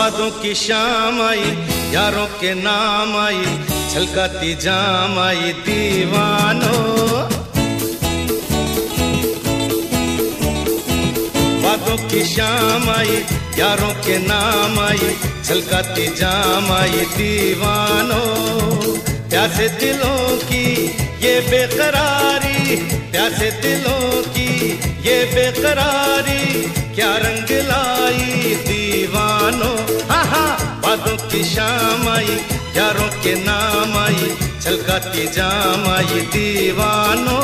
वादों की शाम आई, यारों के नाम आई, छलकाती जाम आई दीवानों। वादों की शाम आई, यारों के नाम आई, छलकाती जाम आई दीवानों। प्यासे दिलों की ये बेकरारी, प्यासे दिलों की ये बेकरारी, क्या रंग लाई दीवानों। हाँ हाँ, वादों की शाम आई, यारों के नाम आई, छलकाती जाम आई दीवानों।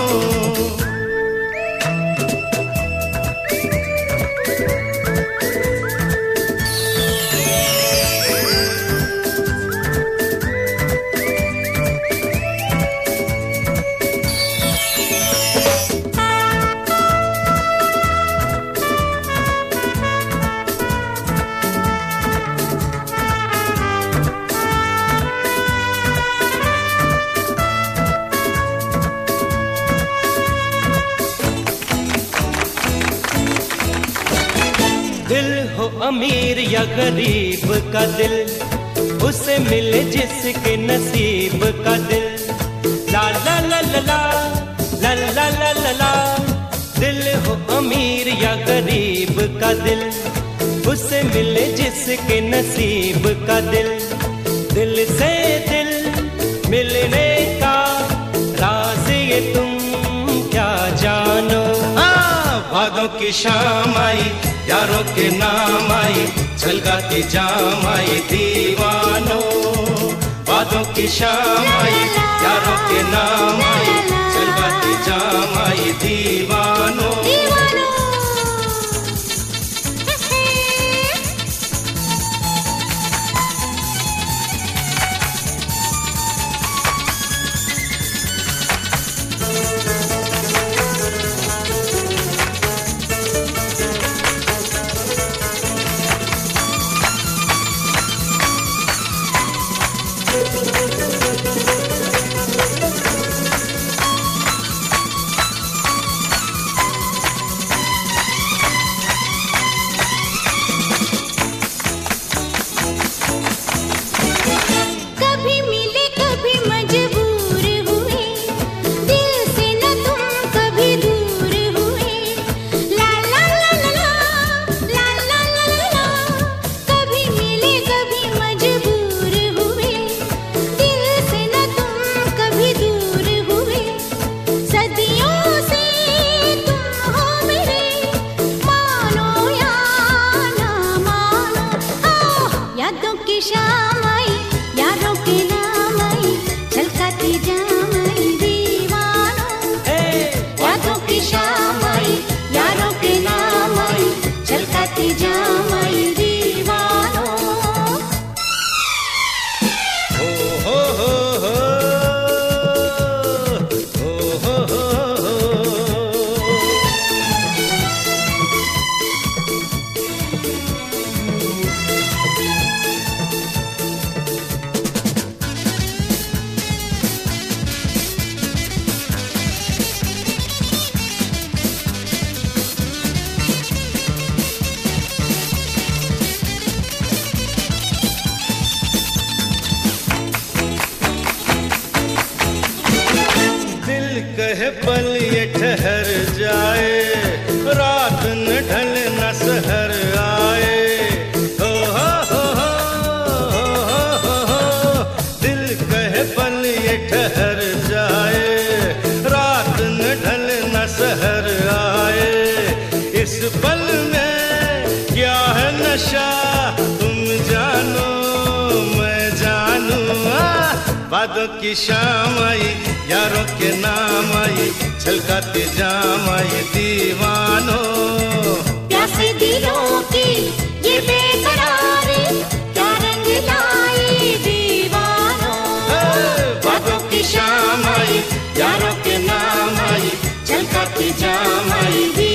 दिल हो अमीर या गरीब का दिल, उसे मिले जिसके नसीब का दिल। ला ला ला ला ला ला ला ला ला ला। दिल हो अमीर या गरीब का दिल, उसे मिले जिसके नसीब का दिल। दिल से दिल मिलने का राज ये तुम क्या जानो। वादों की शाम आई, यारों के नाम आई, छलकाती जाम आई दीवानों। वादों की शाम आई, यारों के नाम आई, छलकाती जाम आई दीवानों। कहे पल ये ठहर जाए, रात न ढल न सहर आए। हो हो हो हो हो, दिल कहे पल ये ठहर जाए, रात न ढल न सहर आए। इस पल में क्या है नशा, तुम जानो मैं जानू। वादों की शाम आई, यारों के नाम आई, छलकाती जाम आई दीवानों। प्यासे दिलों की ये बेकरारी, क्या रंग लाई दीवानों। वादों की शाम आई, यारों के नाम आई, छलकाती जाम आई दीवानों।